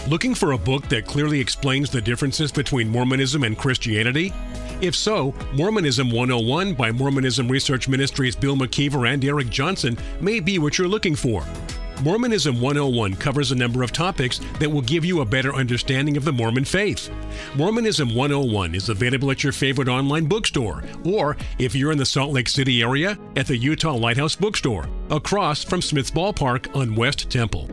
Looking for a book that clearly explains the differences between Mormonism and Christianity? If so, Mormonism 101 by Mormonism Research Ministries' Bill McKeever and Eric Johnson may be what you're looking for. Mormonism 101 covers a number of topics that will give you a better understanding of the Mormon faith. Mormonism 101 is available at your favorite online bookstore, or if you're in the Salt Lake City area, at the Utah Lighthouse Bookstore, across from Smith's Ballpark on West Temple.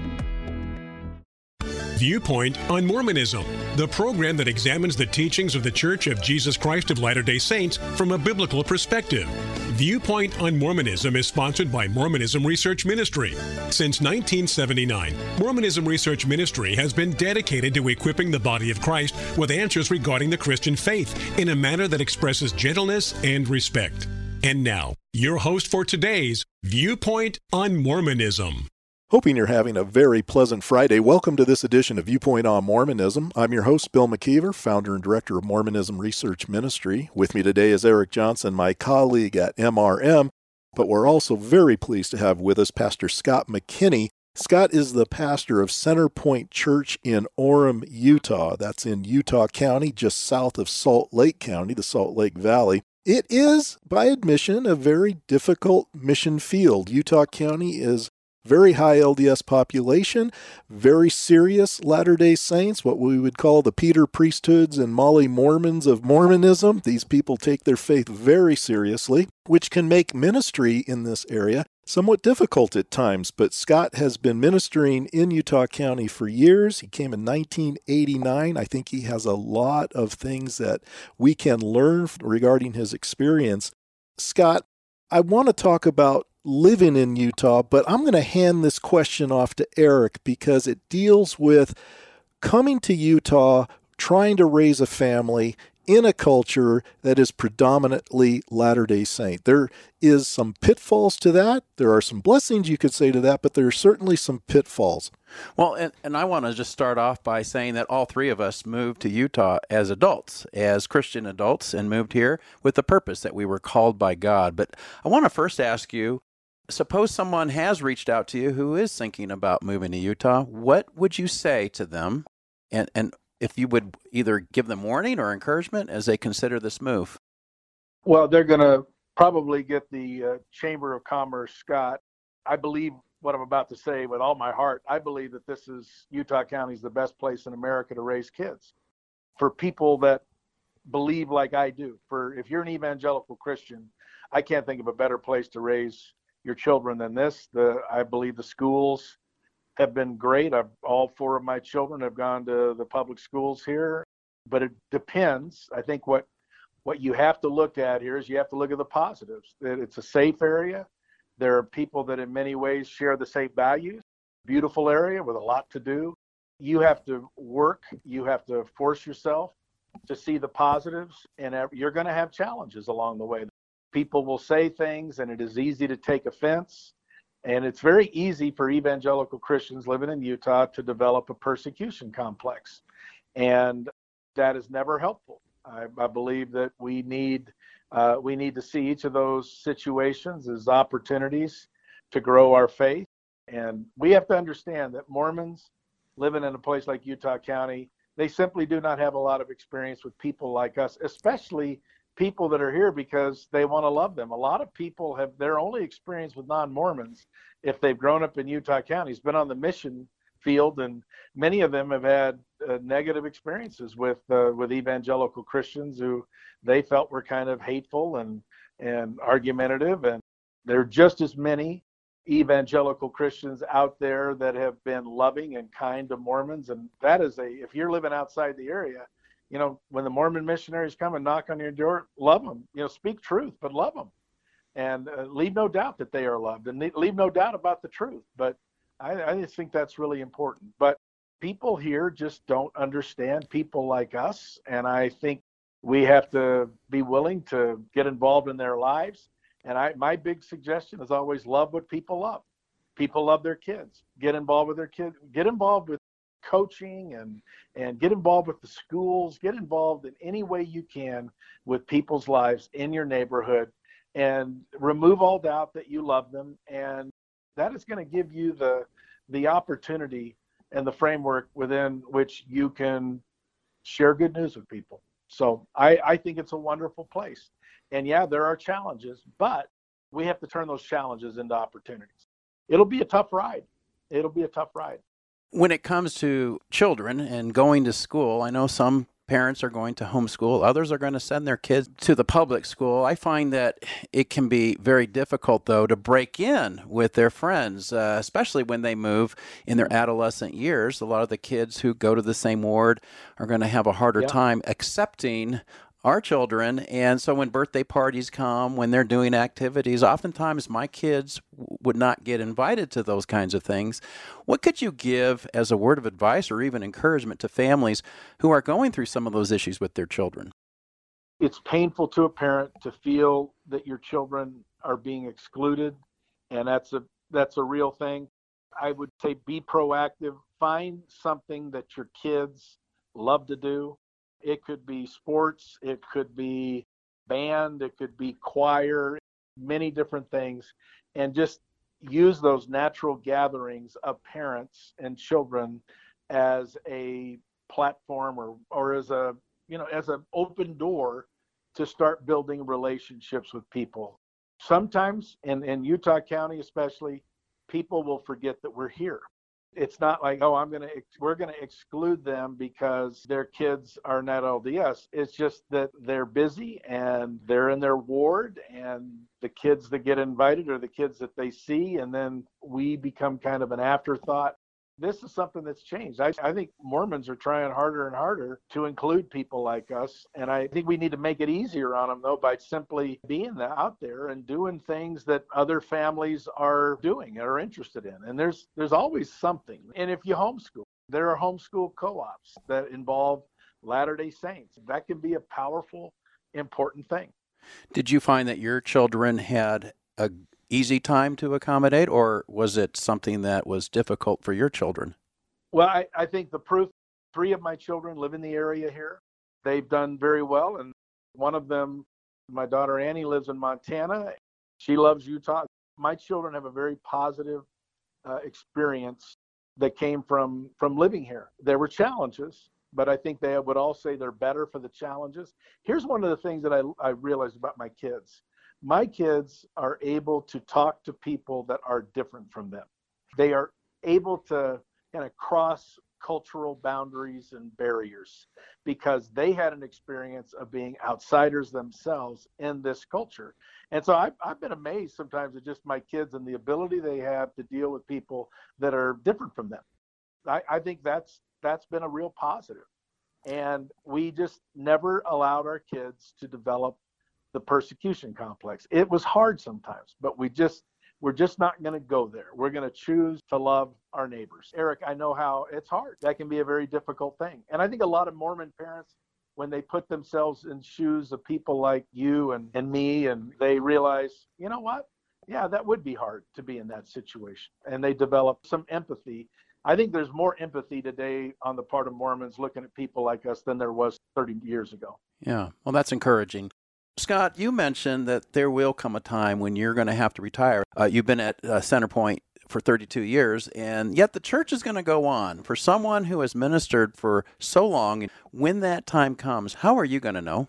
Viewpoint on Mormonism, the program that examines the teachings of the Church of Jesus Christ of Latter-day Saints from a biblical perspective. Viewpoint on Mormonism is sponsored by Mormonism Research Ministry. Since 1979, Mormonism Research Ministry has been dedicated to equipping the body of Christ with answers regarding the Christian faith in a manner that expresses gentleness and respect. And now, your host for today's Viewpoint on Mormonism. Hoping you're having a very pleasant Friday. Welcome to this edition of Viewpoint on Mormonism. I'm your host, Bill McKeever, founder and director of Mormonism Research Ministry. With me today is Eric Johnson, my colleague at MRM, but we're also very pleased to have with us Pastor Scott McKinney. Scott is the pastor of Center Point Church in Orem, Utah. That's in Utah County, just south of Salt Lake County, the Salt Lake Valley. It is, by admission, a very difficult mission field. Utah County is very high LDS population, very serious Latter-day Saints, what we would call the Peter priesthoods and Molly Mormons of Mormonism. These people take their faith very seriously, which can make ministry in this area somewhat difficult at times. But Scott has been ministering in Utah County for years. He came in 1989. I think he has a lot of things that we can learn regarding his experience. Scott, I want to talk about living in Utah, but I'm going to hand this question off to Eric because it deals with coming to Utah, trying to raise a family in a culture that is predominantly Latter-day Saint. There is some pitfalls to that. There are some blessings you could say to that, but there are certainly some pitfalls. Well, and I want to just start off by saying that all three of us moved to Utah as adults, as Christian adults, and moved here with the purpose that we were called by God. But I want to first ask you, suppose someone has reached out to you who is thinking about moving to Utah. What would you say to them? And if you would either give them warning or encouragement as they consider this move? Well, they're going to probably get the Chamber of Commerce, Scott. I believe what I'm about to say with all my heart. I believe that Utah County is the best place in America to raise kids. For people that believe like I do, if you're an evangelical Christian, I can't think of a better place to raise your children than this. I believe the schools have been great. All four of my children have gone to the public schools here, but it depends. I think what you have to look at here is you have to look at the positives. That it's a safe area. There are people that in many ways share the same values. Beautiful area with a lot to do. You have to work. You have to force yourself to see the positives, and you're going to have challenges along the way. People will say things, and it is easy to take offense. And it's very easy for evangelical Christians living in Utah to develop a persecution complex. And that is never helpful. I believe that we need to see each of those situations as opportunities to grow our faith. And we have to understand that Mormons living in a place like Utah County, they simply do not have a lot of experience with people like us, especially people that are here because they want to love them. A lot of people have their only experience with non-Mormons, if they've grown up in Utah County, has been on the mission field, and many of them have had negative experiences with evangelical Christians who they felt were kind of hateful and argumentative. And there are just as many evangelical Christians out there that have been loving and kind to Mormons, and that is if you're living outside the area, when the Mormon missionaries come and knock on your door, love them. Speak truth, but love them. And leave no doubt that they are loved, and leave no doubt about the truth. But I just think that's really important. But people here just don't understand people like us, and I think we have to be willing to get involved in their lives. And my big suggestion is always love what people love. People love their kids. Get involved with their kids. Get involved with coaching and get involved with the schools. Get involved in any way you can with people's lives in your neighborhood, and remove all doubt that you love them. And that is going to give you the opportunity and the framework within which you can share good news with people. So I think it's a wonderful place. And yeah, there are challenges, but we have to turn those challenges into opportunities. It'll be a tough ride. It'll be a tough ride. When it comes to children and going to school, I know some parents are going to homeschool. Others are going to send their kids to the public school. I find that it can be very difficult, though, to break in with their friends, especially when they move in their adolescent years. A lot of the kids who go to the same ward are going to have a harder time accepting our children. And so when birthday parties come, when they're doing activities, oftentimes my kids would not get invited to those kinds of things. What could you give as a word of advice or even encouragement to families who are going through some of those issues with their children? It's painful to a parent to feel that your children are being excluded, and that's a real thing. I would say be proactive. Find something that your kids love to do. It could be sports, it could be band, it could be choir, many different things. And just use those natural gatherings of parents and children as a platform or as as an open door to start building relationships with people. Sometimes in Utah County especially, people will forget that we're here. It's not like, we're going to exclude them because their kids are not LDS. It's just that they're busy and they're in their ward, and the kids that get invited are the kids that they see, and then we become kind of an afterthought. This is something that's changed. I think Mormons are trying harder and harder to include people like us. And I think we need to make it easier on them, though, by simply being out there and doing things that other families are doing and are interested in. And there's always something. And if you homeschool, there are homeschool co-ops that involve Latter-day Saints. That can be a powerful, important thing. Did you find that your children had a easy time to accommodate, or was it something that was difficult for your children? Well, I think the proof, 3 of my children live in the area here. They've done very well. And one of them, my daughter Annie, lives in Montana. She loves Utah. My children have a very positive experience that came from living here. There were challenges, but I think they would all say they're better for the challenges. Here's one of the things that I realized about my kids. My kids are able to talk to people that are different from them. They are able to kind of cross cultural boundaries and barriers because they had an experience of being outsiders themselves in this culture. And so I've been amazed sometimes at just my kids and the ability they have to deal with people that are different from them. I think that's been a real positive. And we just never allowed our kids to develop the persecution complex. It was hard sometimes, but we're just not going to go there. We're going to choose to love our neighbors. Eric, I know how it's hard. That can be a very difficult thing. And I think a lot of Mormon parents, when they put themselves in shoes of people like you and me, and they realize, you know what? Yeah, that would be hard to be in that situation. And they develop some empathy. I think there's more empathy today on the part of Mormons looking at people like us than there was 30 years ago. Yeah, well, that's encouraging. Scott, you mentioned that there will come a time when you're going to have to retire. You've been at Centerpoint for 32 years, and yet the church is going to go on. For someone who has ministered for so long, when that time comes, how are you going to know?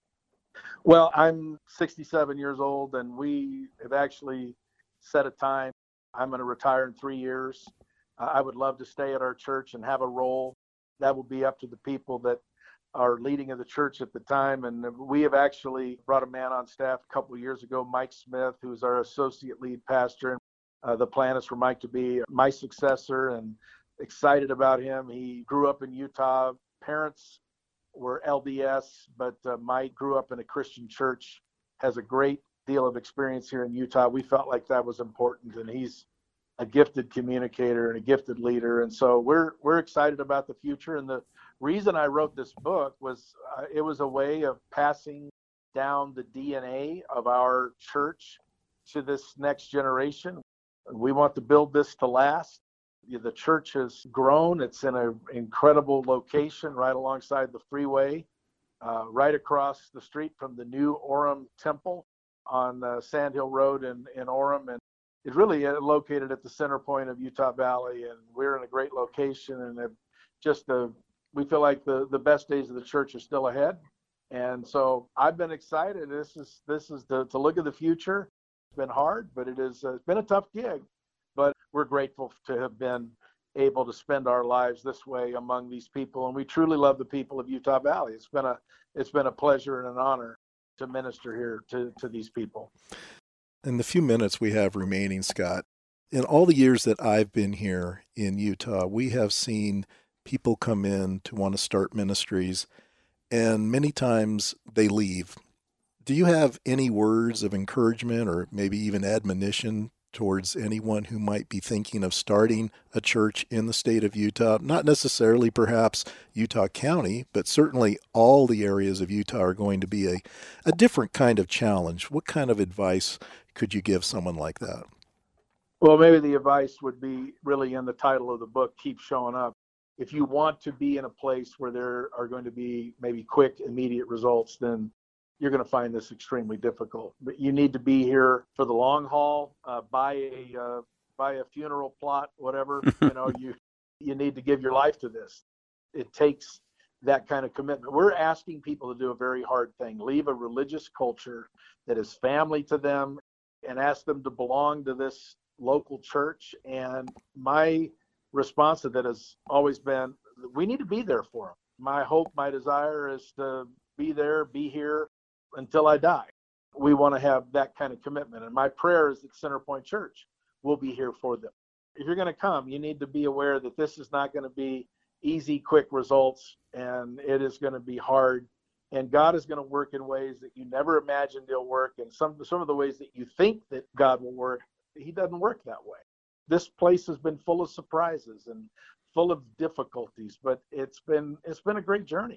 Well, I'm 67 years old, and we have actually set a time. I'm going to retire in 3 years. I would love to stay at our church and have a role. That will be up to the people that are leading of the church at the time. And we have actually brought a man on staff a couple of years ago, Mike Smith, who's our associate lead pastor. And the plan is for Mike to be my successor, and excited about him. He grew up in Utah. Parents were LDS, but Mike grew up in a Christian church, has a great deal of experience here in Utah. We felt like that was important, and he's a gifted communicator and a gifted leader. And so we're excited about the future. And the reason I wrote this book was it was a way of passing down the DNA of our church to this next generation. We want to build this to last. The church has grown. It's in an incredible location right alongside the freeway, right across the street from the new Orem Temple on Sand Hill Road in Orem. And is really located at the center point of Utah Valley, and we're in a great location, and we feel like the best days of the church are still ahead. And so I've been excited. This is to look at the future. It's been hard, but it's been a tough gig. But we're grateful to have been able to spend our lives this way among these people, and we truly love the people of Utah Valley. It's been a pleasure and an honor to minister here to these people. In the few minutes we have remaining, Scott, in all the years that I've been here in Utah, we have seen people come in to want to start ministries, and many times they leave. Do you have any words of encouragement or maybe even admonition towards anyone who might be thinking of starting a church in the state of Utah? Not necessarily perhaps Utah County, but certainly all the areas of Utah are going to be a different kind of challenge. What kind of advice could you give someone like that? Well, maybe the advice would be really in the title of the book, Keep Showing Up. If you want to be in a place where there are going to be maybe quick, immediate results, then you're going to find this extremely difficult. But you need to be here for the long haul. Buy a funeral plot, whatever. You need to give your life to this. It takes that kind of commitment. We're asking people to do a very hard thing: leave a religious culture that is family to them, and ask them to belong to this local church. And my response to that has always been, we need to be there for them. My hope, my desire is to be there, be here until I die. We want to have that kind of commitment. And my prayer is that Centerpoint Church will be here for them. If you're going to come, you need to be aware that this is not going to be easy, quick results, and it is going to be hard. And God is going to work in ways that you never imagined He'll work. And some of the ways that you think that God will work, He doesn't work that way. This place has been full of surprises and full of difficulties, but it's been a great journey.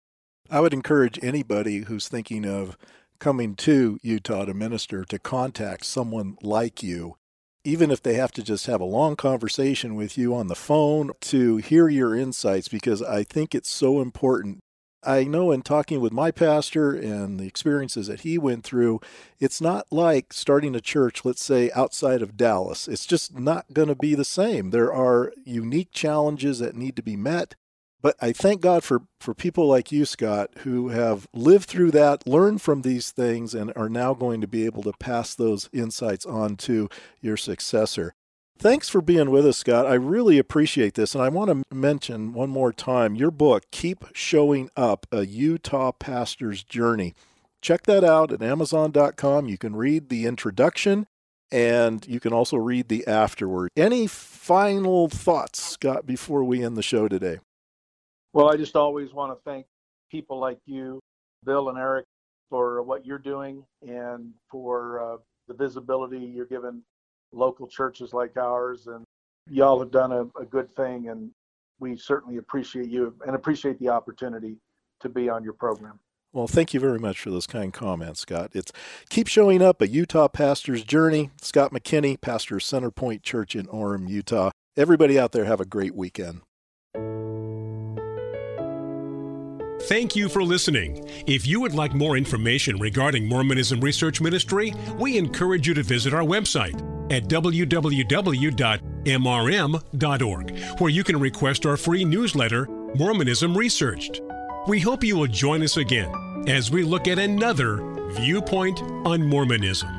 I would encourage anybody who's thinking of coming to Utah to minister to contact someone like you, even if they have to just have a long conversation with you on the phone to hear your insights, because I think it's so important. I know in talking with my pastor and the experiences that he went through, it's not like starting a church, let's say, outside of Dallas. It's just not going to be the same. There are unique challenges that need to be met. But I thank God for people like you, Scott, who have lived through that, learned from these things, and are now going to be able to pass those insights on to your successor. Thanks for being with us, Scott. I really appreciate this. And I want to mention one more time your book, Keep Showing Up, A Utah Pastor's Journey. Check that out at Amazon.com. You can read the introduction, and you can also read the afterword. Any final thoughts, Scott, before we end the show today? Well, I just always want to thank people like you, Bill and Eric, for what you're doing and for the visibility you're giving local churches like ours. And y'all have done a good thing, and we certainly appreciate you and appreciate the opportunity to be on your program. Well, thank you very much for those kind comments, Scott. It's Keep Showing Up, A Utah Pastor's Journey. Scott McKinney, pastor of Centerpoint Church in Orem, Utah. Everybody out there, have a great weekend. Thank you for listening. If you would like more information regarding Mormonism Research Ministry, we encourage you to visit our website at www.mrm.org, where you can request our free newsletter, Mormonism Researched. We hope you will join us again as we look at another viewpoint on Mormonism.